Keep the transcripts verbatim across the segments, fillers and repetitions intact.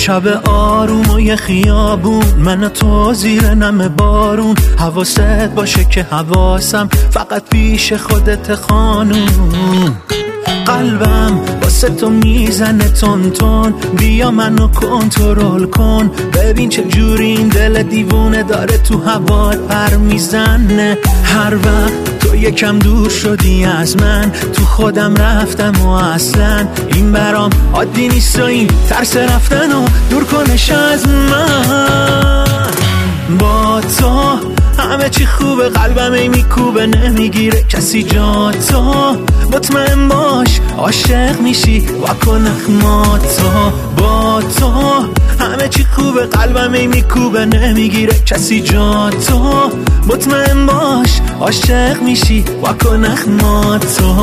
شب آروم و یه خیابون، من و تو زیر نم بارون. حواست باشه که حواسم فقط پیش خودت خانوم. قلبم واسه تو میزنه تون تون، بیا منو کنترل کن. ببین چه جوری این دل دیوونه داره تو هوات پر میزنه. هر وقت تو یکم دور شدی از من، تو خودم رفتم و اصلا این برام عادی نیست و این ترس رفتن و دور کنش از من. با تو همه چی خوبه، قلبم ای میکوبه، نمیگیره کسی جا تو. مطمئن باش عاشق میشی واکن اخماتو. با تو همه چی خوبه، قلبم ای میکوبه، نمیگیره کسی جا تو. مطمئن باش عاشق میشی واکن اخماتو.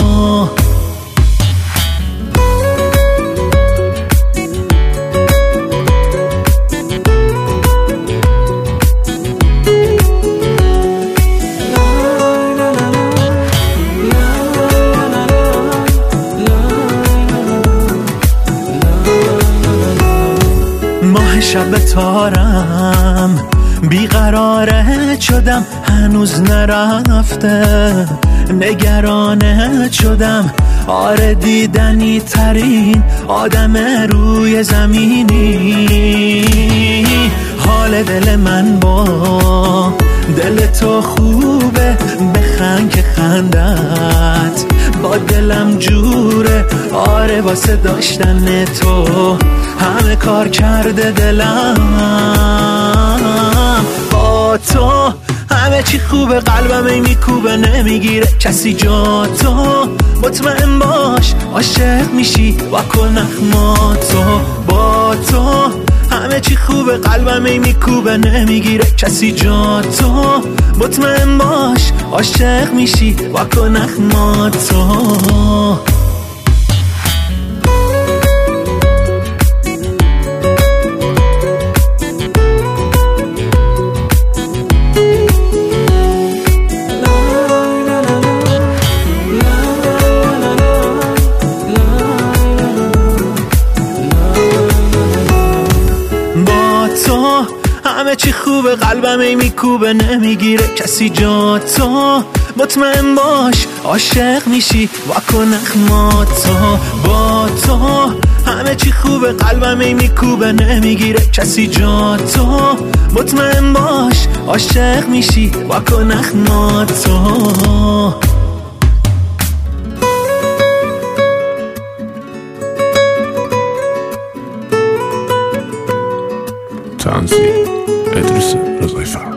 ماه شب تارم بیقراره شدم، هنوز نرفته، نگرانه شدم. آره دیدنی ترین آدم روی زمینی. حال دل من با دل تو خوبه، بخند که خندت با دلم جوره. آره واسه داشتن تو همه کار کرده دلم. با تو همه چی خوبه، قلبم ای میکوبه، نمیگیره کسی جا تو. مطمئن باش عاشق میشی واکن اخماتو. با تو همه چی خوبه، قلبم ای میکوبه، نمیگیره کسی جا تو. مطمئن باش عاشق میشی واکن اخماتو. همه چی خوبه، قلبم ای میکوبه، نمیگیره کسی جا تو. مطمئن باش عاشق میشی واکن اخماتو. با تو همه چی خوبه، قلبم ای میکوبه، نمیگیره کسی جا تو. مطمئن باش عاشق میشی واکن اخماتو. تنظیم ادریس رضایی فرد.